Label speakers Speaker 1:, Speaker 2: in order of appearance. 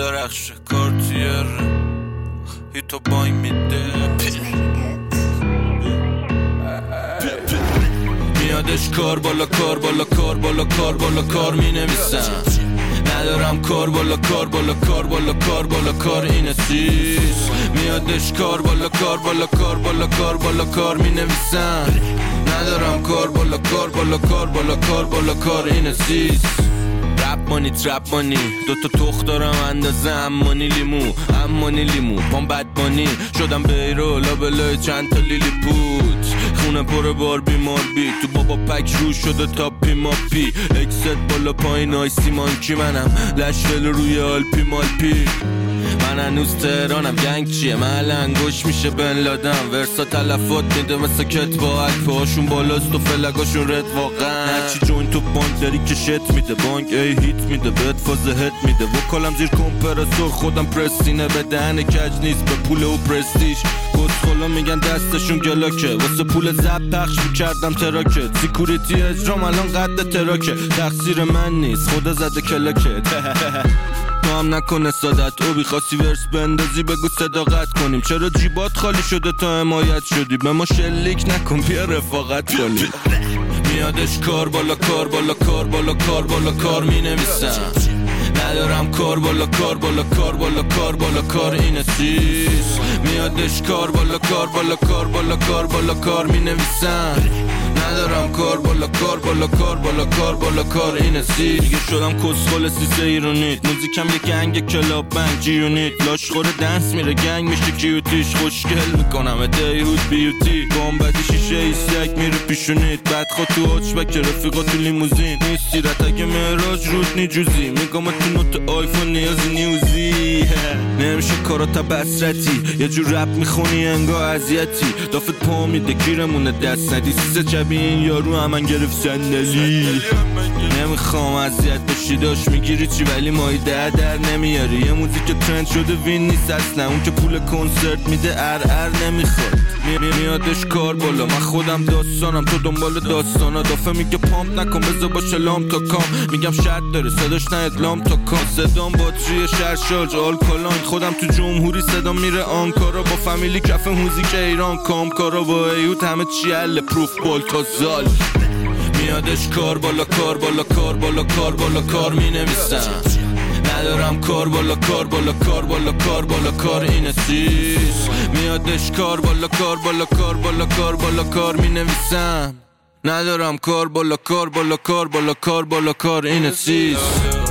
Speaker 1: درخش کارتیر هیتو بای میده میادش کار بالا کار بالا کار بالا کار بالا کار می نویسم ندارم کار بالا کار بالا کار بالا کار بالا کار این سیس میادش کار بالا کار بالا کار بالا کار بالا کار می نویسم ندارم کار بالا کار بالا کار بالا کار بالا کار این سیس رپ مانی ترپ مانی دوتا تخت دارم اندازه امانی لیمو پام بدبانی شدم بیرو لابلای چند تا لیلی پوت خونه پر باربی ماربی تو بابا پک رو شده تا پی ماپی اکست بالا پایین آیسی مانکی منم لشفل روی آلپی مالپی من هنوز تهرانم گنگ چیه محل گوش میشه بن لادم ورسا تلفات میده مثل کتبا پاهاشون بالاست و فلگاشون رد واقعا هرچی جوین تو بانک داری که شت میده بانک ای هیت میده بهت فاز هت میده وکالم زیر کمپرسور خودم پرسینه به دهن کج نیست به پول و پرستیش کسخلا میگن دستشون گلاکه واسه پول زب پخش میکردم تراکت سیکوریتی اجرام الان قد تراکه تقصیر من نیست خدا زده کلاکه تو هم نکنه سادت او بیخواستی ورس بندازی بگو صداقت کنیم چرا جیبات خالی شده تا حمایت شدی به ما شلیک نکن بیا رفاقت کنیم میادش کار بالا کار بالا کار بالا کار بالا کار می نویسم ندارم کار بالا کار بالا کار بالا کار بالا کار این سیس میادش کار بالا کار بالا کار بالا کار بالا کار می نویسم ندارم کار بالا کار بالا کار بالا کار بالا کار این سیس دیگه شدم کسخل سیسه ایرونیت موزیکم یه گنگ کلاب بنگ جیونیت لاشخور دنس میره گنگ میشه کیوتیش خوشگل میکنم دیهود بیوتی گامبدی شیشه ایسک میره پیشونیت بدخوا تو آچبک رفیقا تو لیموزین نیستی رت اگه مهراج رود نیجوزی میگم تو نوت آیفون نیازی نیوزی نمیشه کارا تا بسرتی یه جور رپ میخونی انگا اذیتی دافت پا میده گیرمونه دست ندی سیسه چبی این یارو همن گرفت صندلی نمیخوام اذیت بشی داشت میگیری چی ولی مایی در نمیاری یه موزیک ترند شده وین نیست اصلا اون که پول کنسرت میده ار نمیخواد میادش کار بالا من خودم داستانم تو دنبال داستانا دافه میگه پامپ نکن بذار باشه لام تا کام میگم شرط داره صداش نهد لام تا کام صدام باتری شرشاج آلکالان خودم تو جمهوری صدام میره آنکارا با فامیلی کف موزیک ایران کامکارا با ایوت همه چی حل پروف بال تا زال میادش کار بالا کار بالا کار بالا کار بالا کار می نویسم ندارم کار بالا کار بالا کار بالا کار بالا کار این سیس میادش کار بالا کار بالا کار بالا کار بالا کار می نویسم ندارم کار بالا کار بالا کار بالا کار بالا کار این سیس